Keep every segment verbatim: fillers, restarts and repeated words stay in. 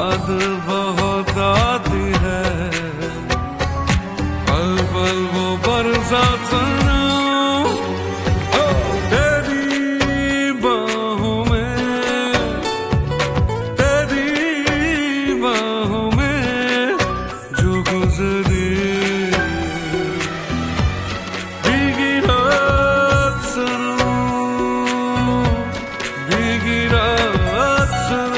याद बहुत आती है, पल पल वो बरसात सनम, ओ तेरी बाहों में, तेरी बाहों में जो गुजरी भीगी रात सनम, भीगी रात सनम।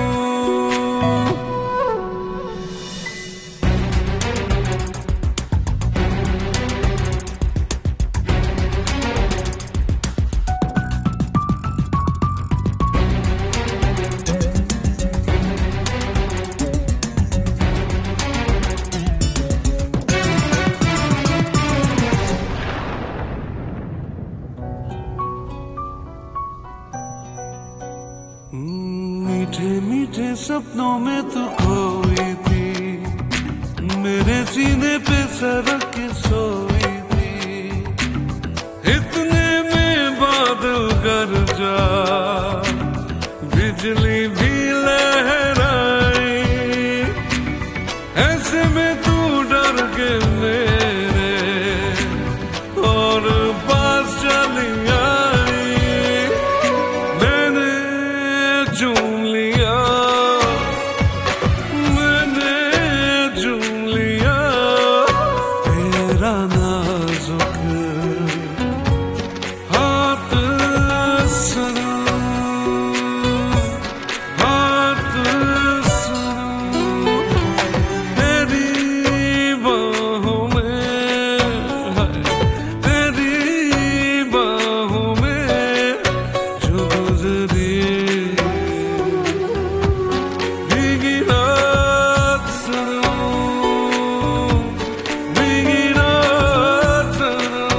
मीठे मीठे सपनों में तू खोई थी, मेरे सीने पे सरक के सोई थी, इतने में बादल गरजा, बिजली भी लहराई, ऐसे में तू डर के मेरे और पास चली आई, मैंने चूम लिया, मैंने चूम लिया तेरा नाजुक हाथ सनम, हाथ सनम, तेरी बाहों में, तेरी बाहों में जो गुजरी भीगी रात सनम, भीगी रात सनम।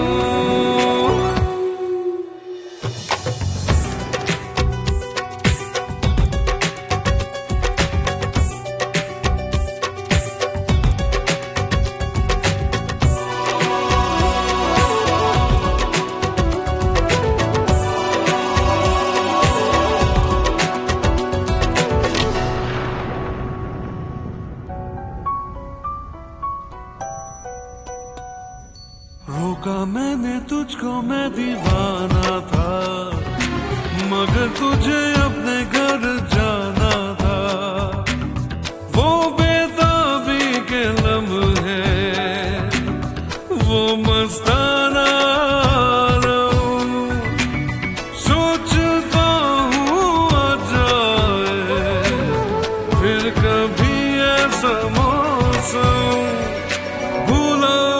रोका मैंने तुझको, मैं दीवाना था, मगर तुझे अपने घर जाना था, वो बेताबी के लम्हे, वो मस्ताना आलम, सोचता हूँ आ जाए फिर कभी ऐसा मौसम, भूला